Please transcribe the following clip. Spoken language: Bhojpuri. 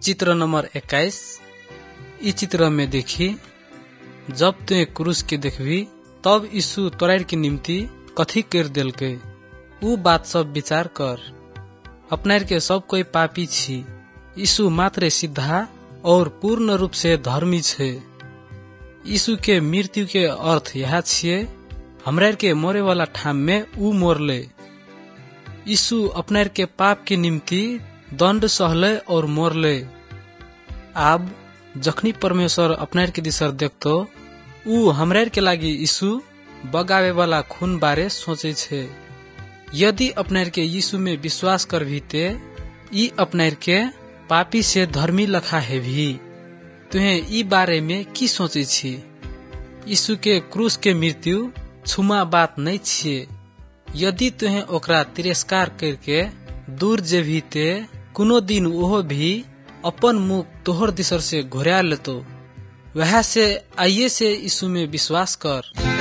चित्र नंबर 21। इ चित्र में देखी जब तुए क्रूस के देखबी तब यीशु तोरार के निम्ति कथी कर दिल के उ बात सब विचार कर। अपनार के सब कोई पापी छी, यीशु मात्र सीधा और पूर्ण रूप से धर्मी छे। यीशु के मृत्यु के अर्थ यह छिए हमरा के मोरे वाला ठाम में उ मोरले। यीशु अपनार के पाप के निम्ति दंड सहले और मोरले। अब जखनी परमेश्वर अपनार के दिसर देखतो उ हमरा के लागी यीशु बगावे वाला खून बारे सोचे छे। यदि अपनार के यीशु में विश्वास करभी ते ई अपनार के पापी से धर्मी लखा है भी। तुहे ई बारे में की सोचे छी? यीशु के क्रूस के मृत्यु छुमा बात नहीं छिए। यदि तुहे ओकरा तिरस्कार करके दूर जेभी ते कुनो दिन ओहो भी अपन मुख तोहर दिसर से घुरा लेतो। वह से आइए से यीशु में विश्वास कर।